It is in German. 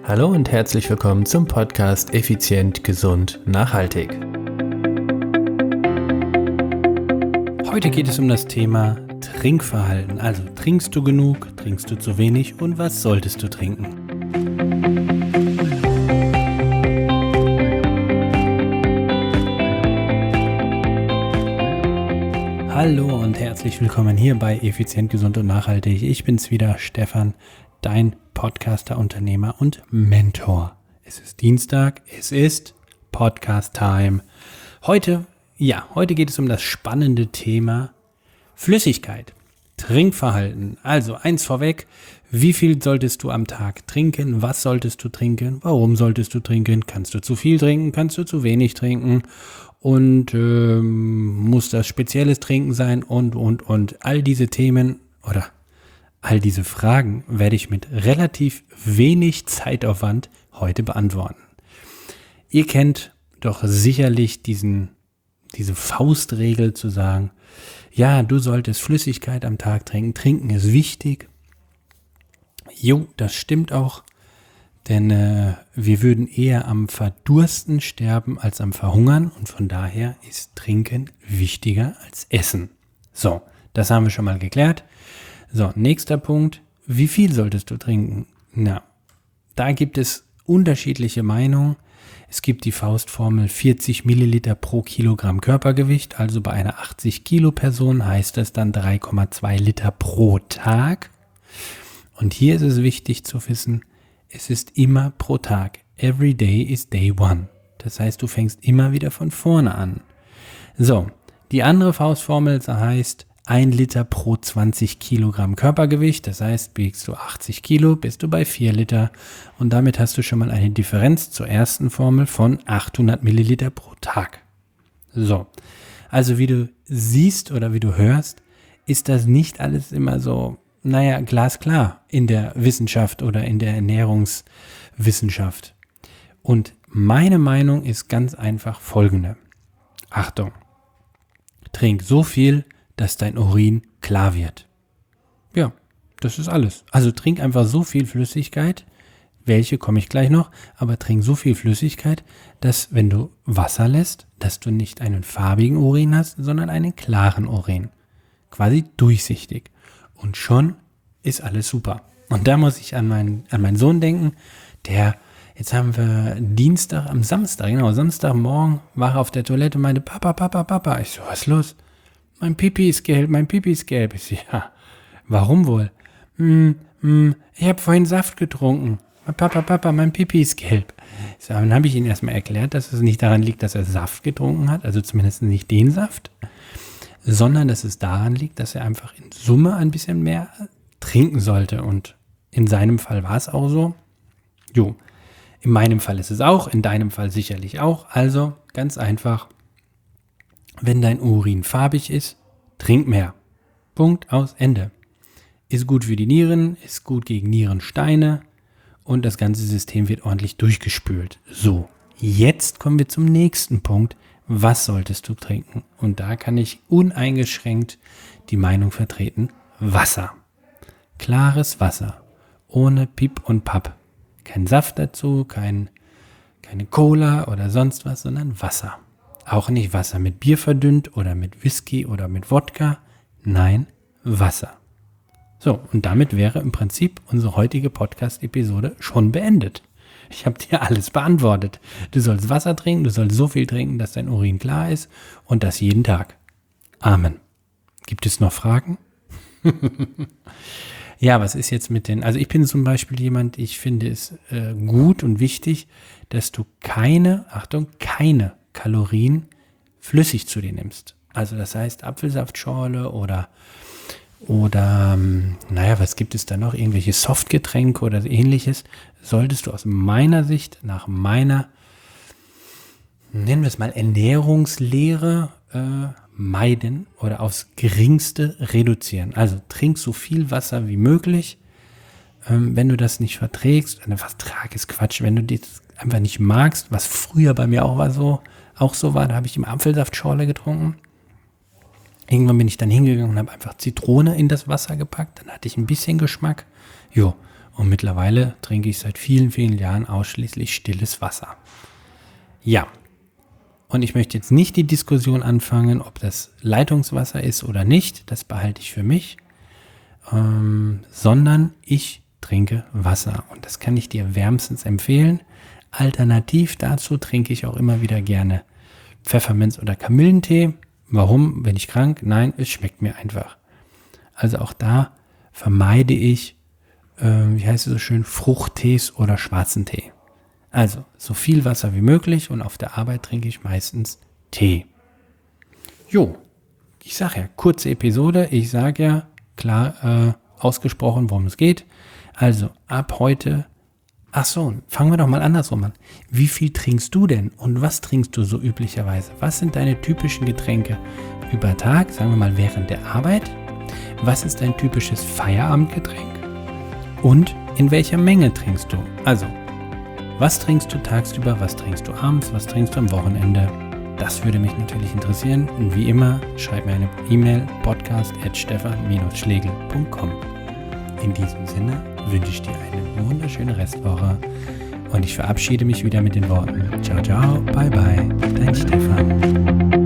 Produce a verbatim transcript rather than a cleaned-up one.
Hallo und herzlich willkommen zum Podcast Effizient, Gesund, Nachhaltig. Heute geht es um das Thema Trinkverhalten. Also trinkst du genug, trinkst du zu wenig und was solltest du trinken? Hallo und herzlich willkommen hier bei Effizient, Gesund und Nachhaltig. Ich bin's wieder, Stefan, dein Podcaster, Unternehmer und Mentor. Es ist Dienstag, es ist Podcast-Time. Heute, ja, heute geht es um das spannende Thema Flüssigkeit, Trinkverhalten. Also eins vorweg, wie viel solltest du am Tag trinken? Was solltest du trinken? Warum solltest du trinken? Kannst du zu viel trinken? Kannst du zu wenig trinken? Und ähm, muss das spezielles Trinken sein? Und, und, und all diese Themen oder all diese Fragen werde ich mit relativ wenig Zeitaufwand heute beantworten. Ihr kennt doch sicherlich diesen, diese Faustregel zu sagen, ja, du solltest Flüssigkeit am Tag trinken. Trinken ist wichtig. Jo, das stimmt auch, denn äh, wir würden eher am Verdursten sterben als am Verhungern und von daher ist Trinken wichtiger als Essen. So, das haben wir schon mal geklärt. So, nächster Punkt. Wie viel solltest du trinken? Na, da gibt es unterschiedliche Meinungen. Es gibt die Faustformel vierzig Milliliter pro Kilogramm Körpergewicht. Also bei einer achtzig Kilo Person heißt das dann drei Komma zwei Liter pro Tag. Und hier ist es wichtig zu wissen, es ist immer pro Tag. Every day is day one. Das heißt, du fängst immer wieder von vorne an. So, die andere Faustformel heißt ein Liter pro zwanzig Kilogramm Körpergewicht, das heißt, wiegst du achtzig Kilo, bist du bei vier Liter und damit hast du schon mal eine Differenz zur ersten Formel von achthundert Milliliter pro Tag. So, also wie du siehst oder wie du hörst, ist das nicht alles immer so, naja, glasklar in der Wissenschaft oder in der Ernährungswissenschaft. Und meine Meinung ist ganz einfach folgende. Achtung, trink so viel, dass dein Urin klar wird. Ja, das ist alles. Also trink einfach so viel Flüssigkeit, welche komme ich gleich noch, aber trink so viel Flüssigkeit, dass wenn du Wasser lässt, dass du nicht einen farbigen Urin hast, sondern einen klaren Urin. Quasi durchsichtig. Und schon ist alles super. Und da muss ich an meinen, an meinen Sohn denken, der, jetzt haben wir Dienstag, am Samstag, genau, Samstagmorgen war er auf der Toilette und meinte, Papa, Papa, Papa. Ich so, was ist los? Mein Pipi ist gelb, mein Pipi ist gelb. Ich so, ja, warum wohl? Hm, hm, ich habe vorhin Saft getrunken. Papa, Papa, mein Pipi ist gelb. Ich so, dann habe ich ihm erstmal erklärt, dass es nicht daran liegt, dass er Saft getrunken hat, also zumindest nicht den Saft, sondern dass es daran liegt, dass er einfach in Summe ein bisschen mehr trinken sollte. Und in seinem Fall war es auch so. Jo, in meinem Fall ist es auch, in deinem Fall sicherlich auch. Also ganz einfach, wenn dein Urin farbig ist, trink mehr. Punkt, aus, Ende. Ist gut für die Nieren, ist gut gegen Nierensteine und das ganze System wird ordentlich durchgespült. So, jetzt kommen wir zum nächsten Punkt. Was solltest du trinken? Und da kann ich uneingeschränkt die Meinung vertreten, Wasser. Klares Wasser, ohne Piep und Papp. Kein Saft dazu, kein, keine Cola oder sonst was, sondern Wasser. Auch nicht Wasser mit Bier verdünnt oder mit Whisky oder mit Wodka. Nein, Wasser. So, und damit wäre im Prinzip unsere heutige Podcast-Episode schon beendet. Ich habe dir alles beantwortet. Du sollst Wasser trinken, du sollst so viel trinken, dass dein Urin klar ist und das jeden Tag. Amen. Gibt es noch Fragen? Ja, was ist jetzt mit den, also ich bin zum Beispiel jemand, ich finde es äh, gut und wichtig, dass du keine, Achtung, keine Kalorien flüssig zu dir nimmst. Also das heißt Apfelsaftschorle oder oder naja, was gibt es da noch? Irgendwelche Softgetränke oder ähnliches. Solltest du aus meiner Sicht, nach meiner, nennen wir es mal Ernährungslehre, äh, meiden oder aufs Geringste reduzieren. Also trink so viel Wasser wie möglich. Ähm, wenn du das nicht verträgst, eine Vertrag ist Quatsch, wenn du das einfach nicht magst, was früher bei mir auch war so, auch so war, da habe ich immer Apfelsaftschorle getrunken. Irgendwann bin ich dann hingegangen und habe einfach Zitrone in das Wasser gepackt, dann hatte ich ein bisschen Geschmack. Jo, Und mittlerweile trinke ich seit vielen, vielen Jahren ausschließlich stilles Wasser. Ja, und ich möchte jetzt nicht die Diskussion anfangen, ob das Leitungswasser ist oder nicht. Das behalte ich für mich. Ähm, sondern ich trinke Wasser. Und das kann ich dir wärmstens empfehlen. Alternativ dazu trinke ich auch immer wieder gerne Pfefferminz- oder Kamillentee. Warum? Bin ich krank? Nein, es schmeckt mir einfach. Also auch da vermeide ich, äh, wie heißt es so schön, Fruchttees oder schwarzen Tee. Also so viel Wasser wie möglich und auf der Arbeit trinke ich meistens Tee. Jo, ich sage ja, kurze Episode. Ich sage ja, klar äh, ausgesprochen, worum es geht. Also ab heute, ach so, fangen wir doch mal andersrum an. Wie viel trinkst du denn und was trinkst du so üblicherweise? Was sind deine typischen Getränke über Tag, sagen wir mal während der Arbeit? Was ist dein typisches Feierabendgetränk? Und in welcher Menge trinkst du? Also, was trinkst du tagsüber, was trinkst du abends, was trinkst du am Wochenende? Das würde mich natürlich interessieren. Und wie immer, schreib mir eine E-Mail, podcast at stefan schlegel punkt com. In diesem Sinne wünsche ich dir eine wunderschöne Restwoche und ich verabschiede mich wieder mit den Worten: Ciao, ciao, bye, bye, dein Stefan.